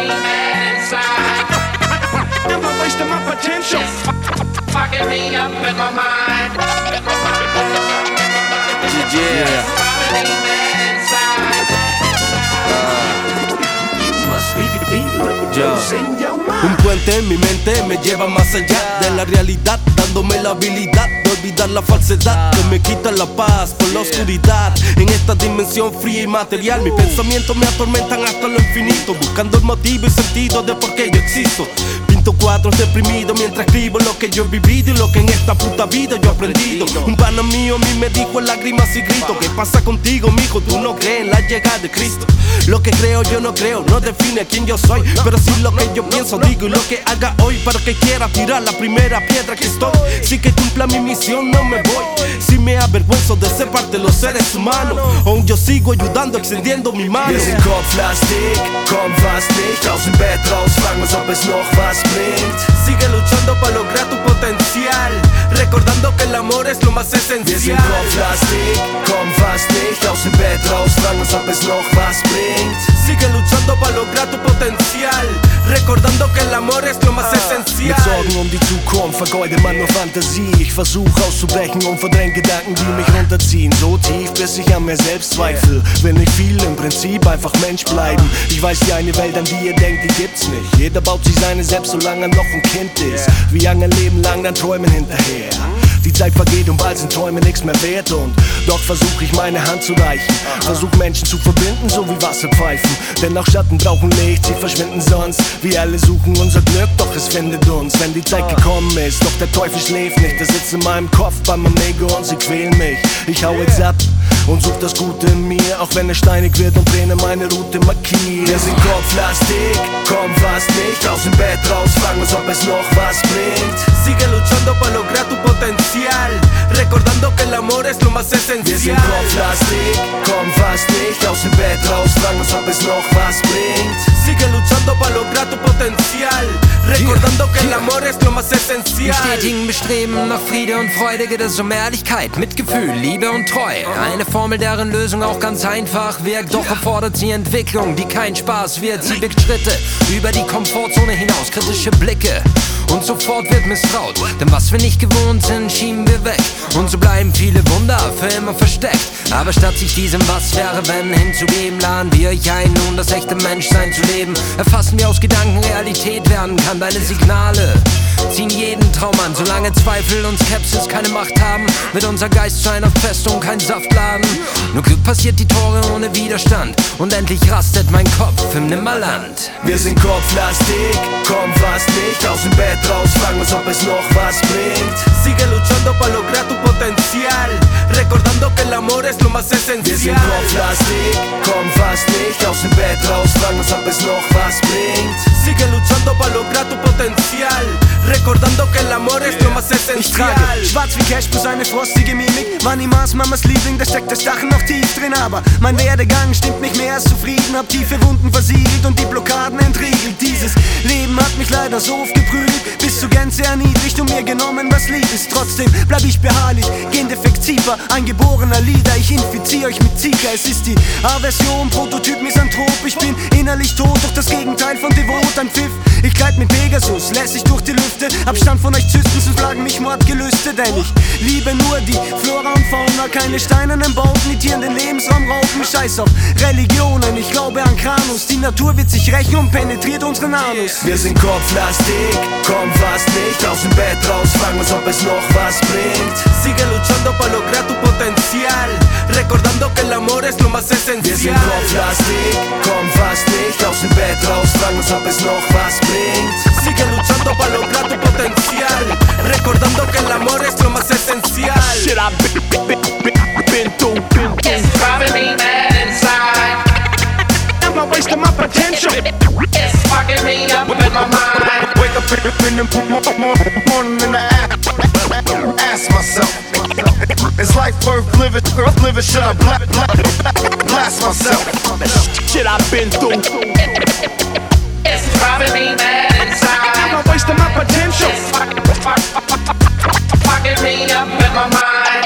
me mad inside. Am I wasting my potential? It's fucking me up in my mind. Yeah. It's driving me mad inside. Un puente en mi mente me lleva más allá de la realidad, dándome la habilidad de olvidar la falsedad que me quita la paz por la oscuridad. En esta dimensión fría y material, mis pensamientos me atormentan hasta lo infinito, buscando el motivo y sentido de por qué yo existo. Pinto cuadros deprimidos mientras escribo lo que yo he vivido y lo que en esta puta vida yo he aprendido. Un pana mío a mí me dijo en lágrimas y grito: ¿qué pasa contigo, mijo? Tú no crees en la llegada de Cristo. Lo que creo yo no creo, no define quién yo soy, pero sí lo que yo pienso, digo y lo que haga hoy. Para que quiera tirar la primera piedra que estoy, sí que cumpla mi misión, no me voy. Si me avergüenzo de ser parte de los seres humanos, aún yo sigo ayudando, extendiendo mi mano. Wir sind Kopfplastik, komm fast nicht aus dem Bett raus, fragen uns ob es noch was bringt. Sigue luchando para lograr tu potencial, recordando que el amor es lo más esencial. Wir sind Kopfplastik, komm fast nicht aus dem Bett raus, fragen uns ob es noch was bringt. Sigue luchando para lograr tu potencial, recordando que el amor es lo más esencial. Mit Sorgen um die Zukunft vergeudet man nur Fantasie. Ich versuche auszubrechen und verdränge Gedanken, die mich runterziehen. So tief, bis ich an mir selbst zweifle. Will nicht viel, im Prinzip einfach Mensch bleiben. Ich weiß, die eine Welt, an die ihr denkt, die gibt's nicht. Jeder baut sich seine selbst, solange er noch ein Kind ist. Wie ein Leben lang dann Träumen hinterher. Die Zeit vergeht und bald sind Träume nichts mehr wert. Und doch versuche ich meine Hand zu reichen. Versuch Menschen zu verbinden, so wie Wasserpfeifen. Denn auch Schatten brauchen Licht, sie verschwinden sonst. Wir alle suchen unser Glück, doch es findet uns, wenn die Zeit gekommen ist. Doch der Teufel schläft nicht, er sitzt in meinem Kopf bei meinem Ego und sie quälen mich. Ich hau jetzt ab und such das Gute in mir, auch wenn es steinig wird und Tränen meine Route markieren. Wir sind Kopfplastik, komm fast nicht aus dem Bett raus, fragen uns ob es noch was bringt. Sigue luchando para lograr tu potencial, recordando que el amor es lo más esencial. Wir sind Kopfplastik, komm fast nicht aus dem Bett raus, fragen uns ob es noch was bringt. Sigue luchando para lograr tu potencial, recordando que el amor es lo más esencial. Im stetigen Bestreben nach Friede und Freude geht es um Ehrlichkeit, Mitgefühl, Liebe und Treue. Eine Formel, deren Lösung auch ganz einfach wirkt, doch erfordert sie Entwicklung, die kein Spaß wird. Sie birgt Schritte über die Komfortzone hinaus, kritische Blicke und sofort wird misstraut. Denn was wir nicht gewohnt sind, schieben wir weg. Und so bleiben viele Wunder für immer versteckt. Aber statt sich diesem Was wäre wenn hinzugeben, laden wir euch ein, nun das echte Menschsein zu leben. Erfassen wir aus Gedanken Realität werden kann. Deine Signale ziehen jeden Traum an. Solange Zweifel und Skepsis keine Macht haben, wird unser Geist zu einer Festung, kein Saftladen. Nur Glück passiert die Tore ohne Widerstand und endlich rastet mein Kopf im Nimmerland. Wir sind Kopfplastik, komm fast nicht aus dem Bett raus, fragen uns ob es noch was bringt. Sigue luchando para lograr tu potencial, recordando que el amor es lo más esencial. Wir sind Kopfplastik, komm fast nicht aus dem Bett raus, fragen uns ob es noch was bringt. Sigue luchando para lograr tu potencial, recordando que el amor es lo más esencial. Ich trage schwarz wie Cash plus eine frostige Mimik. War niemals Mamas Liebling, da steckt das Lachen noch tief drin. Aber mein Werdegang stimmt mich mehr als zufrieden. Hab tiefe Wunden versiegelt und die Blockaden entriegelt. Dieses Leben hat mich leider so oft geprügelt, bis zur Gänze erniedrigt und mir genommen, was lieb ist. Trotzdem bleib ich beharrlich, Gendefektiver, ein geborener Leader. Ich infiziere euch mit Zika. Es ist die Aversion, Prototyp Misanthrop. Ich bin innerlich tot, doch das Gegenteil von devot. Ein Pfiff, ich gleite mit Pegasus, lässig durch die Lüfte. Abstand von euch Zysten, sonst plagen mich Mordgelüste. Denn ich liebe nur die Flora und Fauna, keine steinernen Bauten, die Tieren den Lebensraum rauben. Scheiß auf Religionen, ich glaube an Kranus. Die Natur wird sich rächen und penetriert unseren Anus. Wir sind Kopfplastik, komm fast nicht aus dem Bett raus, fragen uns ob es noch was bringt. Sigue luchando para lograr tu potencial, recordando que el amor es lo más esencial. Wir sind Kopfplastik, komm fast nicht aus dem Bett raus, fragen uns ob es noch was bringt. Sigue luchando para lograr tu potencial, recordando que el amor es lo más esencial. Shit I've been through. It's driving me mad inside. Am I wasting my potential? It's fucking me up in my mind. Wake up in the morning and I ask myself, is life worth living? Should I blast myself? Shit I've been through. It's driving me mad inside. Am I wasting my potential? It's fucking me up in my mind.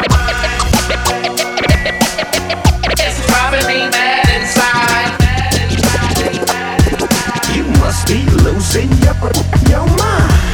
It's driving me mad inside. You must must be losing your mind.